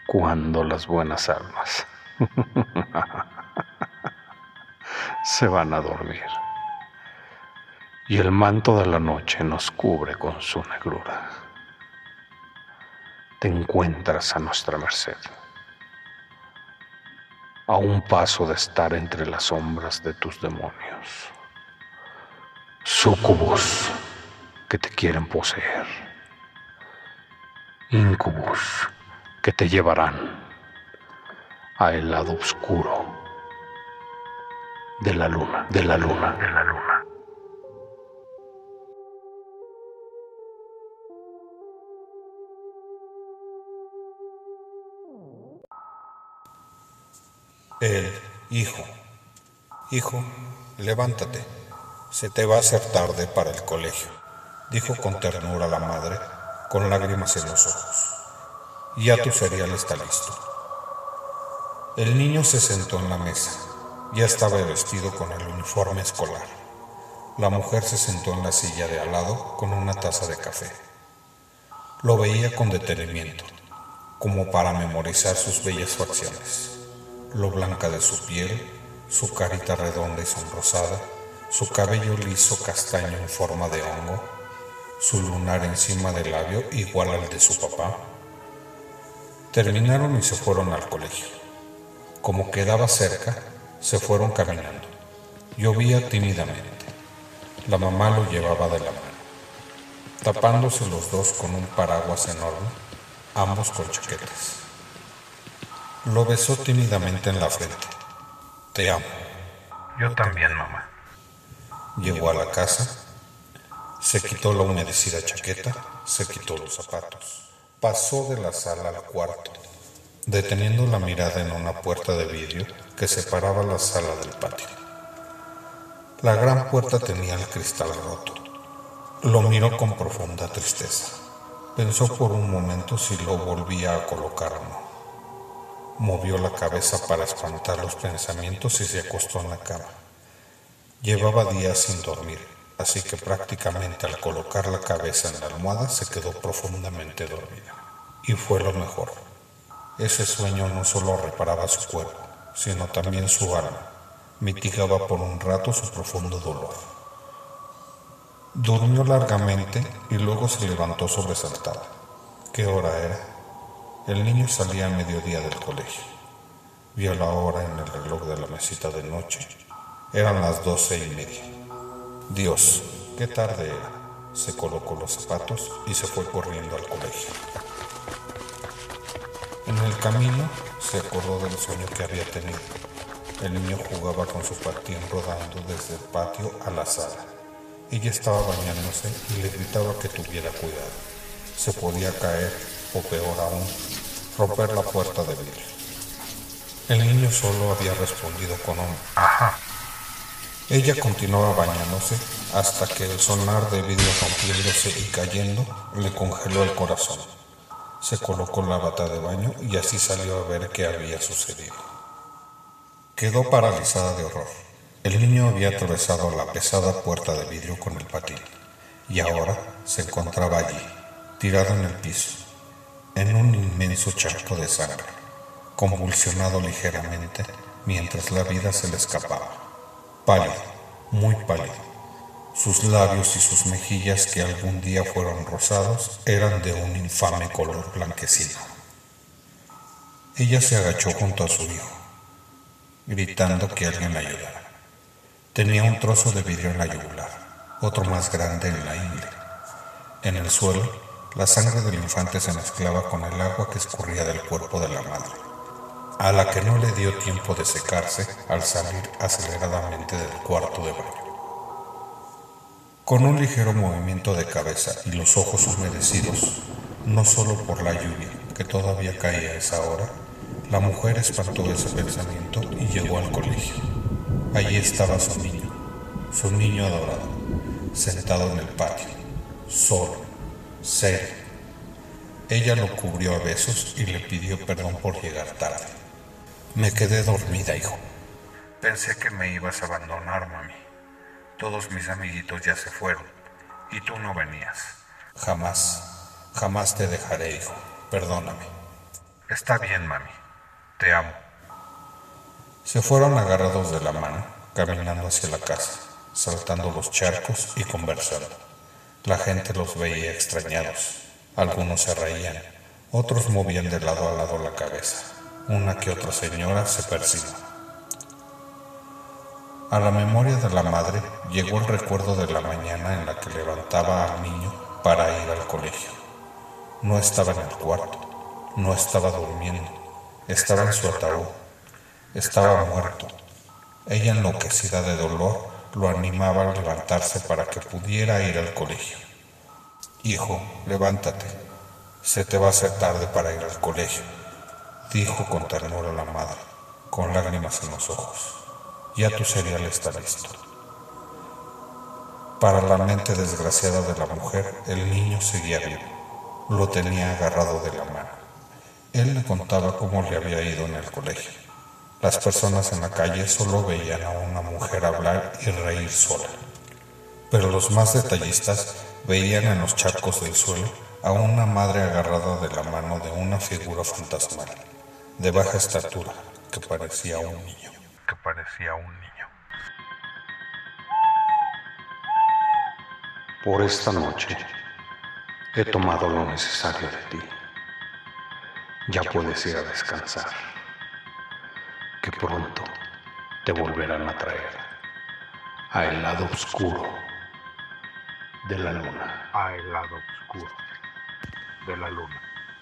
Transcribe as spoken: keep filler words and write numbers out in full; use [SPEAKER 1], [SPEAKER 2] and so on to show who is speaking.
[SPEAKER 1] cuando las buenas almas se van a dormir y el manto de la noche nos cubre con su negrura. Te encuentras a nuestra merced, a un paso de estar entre las sombras de tus demonios, súcubos que te quieren poseer, incubus que te llevarán a el lado oscuro de la luna, de la luna, de la luna.
[SPEAKER 2] Él, hijo, hijo, levántate, se te va a hacer tarde para el colegio, dijo con ternura la madre, con lágrimas en los ojos. Ya tu cereal está listo. El niño se sentó en la mesa. Ya estaba vestido con el uniforme escolar. La mujer se sentó en la silla de al lado con una taza de café. Lo veía con detenimiento, como para memorizar sus bellas facciones. Lo blanca de su piel, su carita redonda y sonrosada, su cabello liso castaño en forma de hongo, su lunar encima del labio igual al de su papá. Terminaron y se fueron al colegio. Como quedaba cerca, se fueron caminando. Llovía tímidamente. La mamá lo llevaba de la mano, tapándose los dos con un paraguas enorme, ambos con chaquetas. Lo besó tímidamente en la frente. Te amo.
[SPEAKER 3] Yo también, mamá.
[SPEAKER 2] Llegó a la casa, se quitó la humedecida chaqueta, se quitó los zapatos. Pasó de la sala al cuarto, deteniendo la mirada en una puerta de vidrio que separaba la sala del patio. La gran puerta tenía el cristal roto. Lo miró con profunda tristeza. Pensó por un momento si lo volvía a colocar o no. Movió la cabeza para espantar los pensamientos y se acostó en la cama. Llevaba días sin dormir, así que prácticamente al colocar la cabeza en la almohada se quedó profundamente dormida. Y fue lo mejor. Ese sueño no solo reparaba su cuerpo, sino también su alma. Mitigaba por un rato su profundo dolor. Durmió largamente y luego se levantó sobresaltada. ¿Qué hora era? El niño salía a mediodía del colegio. Vio la hora en el reloj de la mesita de noche. Eran las doce y media. Dios, qué tarde era. Se colocó los zapatos y se fue corriendo al colegio. En el camino se acordó del sueño que había tenido. El niño jugaba con su patín rodando desde el patio a la sala. Ella estaba bañándose y le gritaba que tuviera cuidado. Se podía caer, o peor aún, romper la puerta de vidrio. El niño solo había respondido con un ajá. Ella continuaba bañándose hasta que el sonar de vidrio rompiéndose y cayendo le congeló el corazón. Se colocó la bata de baño y así salió a ver qué había sucedido. Quedó paralizada de horror. El niño había atravesado la pesada puerta de vidrio con el patín y ahora se encontraba allí, tirado en el piso, en un inmenso charco de sangre, convulsionado ligeramente mientras la vida se le escapaba. Pálido, muy pálido. Sus labios y sus mejillas, que algún día fueron rosados, eran de un infame color blanquecino. Ella se agachó junto a su hijo, gritando que alguien la ayudara. Tenía un trozo de vidrio en la yugular, otro más grande en la ingle. En el suelo, la sangre del infante se mezclaba con el agua que escurría del cuerpo de la madre, a la que no le dio tiempo de secarse al salir aceleradamente del cuarto de baño. Con un ligero movimiento de cabeza y los ojos humedecidos, no solo por la lluvia que todavía caía a esa hora, la mujer espantó ese pensamiento y llegó al colegio. Allí estaba su niño, su niño adorado, sentado en el patio, solo, serio. Ella lo cubrió a besos y le pidió perdón por llegar tarde. Me quedé dormida, hijo. Pensé que me ibas a abandonar, mami. Todos mis amiguitos ya se fueron y tú no venías. Jamás, jamás te dejaré, hijo. Perdóname.
[SPEAKER 3] Está bien, mami. Te amo.
[SPEAKER 2] Se fueron agarrados de la mano, caminando hacia la casa, saltando los charcos y conversando. La gente los veía extrañados. Algunos se reían, otros movían de lado a lado la cabeza. Una que otra señora se persignó. A la memoria de la madre llegó el recuerdo de la mañana en la que levantaba al niño para ir al colegio. No estaba en el cuarto, no estaba durmiendo, estaba en su ataúd, estaba muerto. Ella, enloquecida de dolor, lo animaba a levantarse para que pudiera ir al colegio. Hijo, levántate, se te va a hacer tarde para ir al colegio, dijo con ternura la madre, con lágrimas en los ojos. Ya tu cereal está listo. Para la mente desgraciada de la mujer, el niño seguía vivo. Lo tenía agarrado de la mano. Él le contaba cómo le había ido en el colegio. Las personas en la calle solo veían a una mujer hablar y reír sola. Pero los más detallistas veían en los charcos del suelo a una madre agarrada de la mano de una figura fantasmal, de baja estatura, que parecía un niño.
[SPEAKER 3] Que parecía un niño.
[SPEAKER 1] Por esta noche he tomado lo necesario de ti. Ya puedes ir a descansar, que pronto te volverán a traer al lado oscuro de la luna.
[SPEAKER 3] Al lado oscuro de la luna.